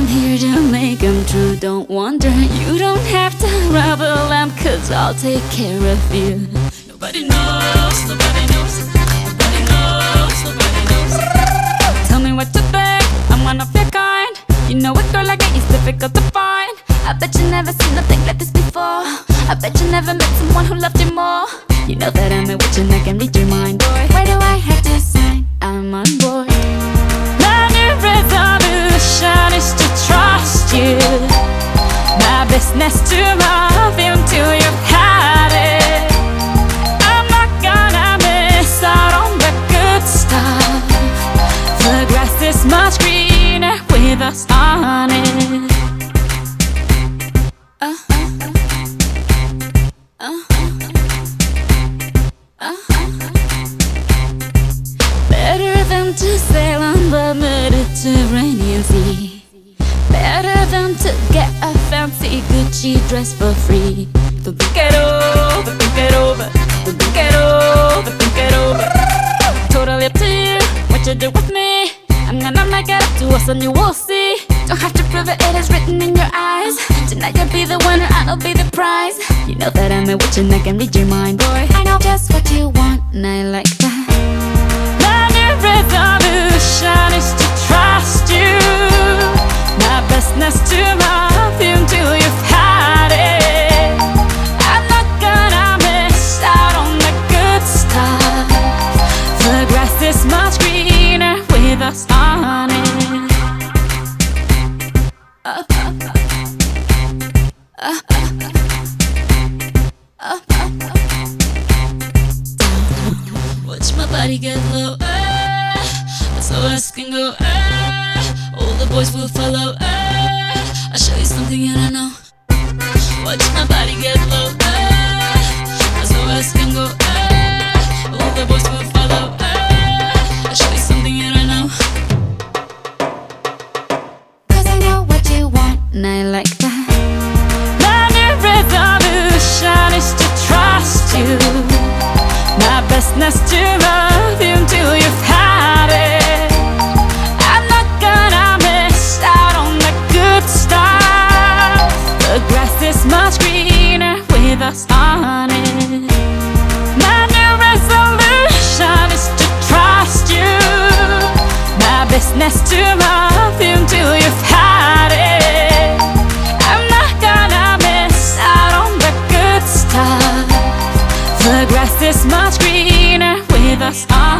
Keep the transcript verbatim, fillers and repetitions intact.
here to make them true. Don't wonder, you don't have to rub a lamp, cause I'll take care of you. Nobody knows, nobody knows, nobody knows, nobody knows. Tell me what to think, I'm one of your kind. You know a girl like me is difficult to find. I bet you never seen nothing like this before. I bet you never met someone who loved you more. You know that I'm a witch and I can read your mind, boy. Why do I have to sign? I'm on board. My new resolution is to trust you. My business to love you till you've had it. I'm not gonna miss out on the good stuff. The grass is much greener with us on it. Uh, uh, uh, uh, uh. Better than to sail on the Mediterranean Sea. Better than to get a fancy Gucci dress for free. Don't think it over, think it over. Don't think it over, think it over. Totally up to you, what you do with me. I'm gonna make it up to us and you will see. Don't have to prove it, it is written in your eyes. Tonight you'll be the winner, I'll be the prize. You know that I'm a witch and I can read your mind, boy. I know just what you want and I like that. My new resolution is to trust you. My business to love you until you've had it. I'm not gonna miss out on the good stuff. The grass is much greener with us on it. Uh, uh, uh, uh, uh, uh. Watch my body get low, uh, so I can go, uh, all the boys will follow, uh, I'll show you something you don't know. Watch my body get low, uh, so I can go, uh, all the boys will follow, uh, I'll show you something you don't know. Cause I know what you want and I like that. My new resolution is to trust you. My business to love you until you've had it. I'm not gonna miss out on the good stuff. The grass is much greener with us on it. My new resolution is to trust you. My business to love you until you've had it. I'm not gonna miss out on the good stuff. The grass is much greener with us on